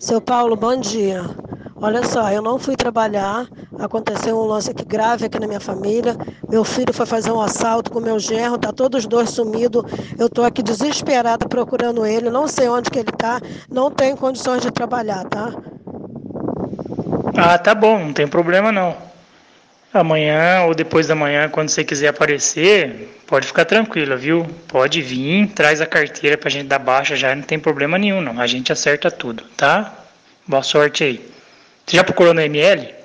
Seu Paulo, bom dia. Olha só, eu não fui trabalhar, aconteceu um lance aqui grave aqui na minha família. Meu filho foi fazer um assalto com meu genro, tá todos os dois sumidos. Eu tô aqui desesperada procurando ele, não sei onde que ele tá, não tenho condições de trabalhar, tá? Ah, tá bom, não tem problema não. Amanhã ou depois da manhã, quando você quiser aparecer, pode ficar tranquila, viu? Pode vir, traz a carteira pra gente dar baixa já, não tem problema nenhum não. A gente acerta tudo, tá? Boa sorte aí. Você já procurou na ML?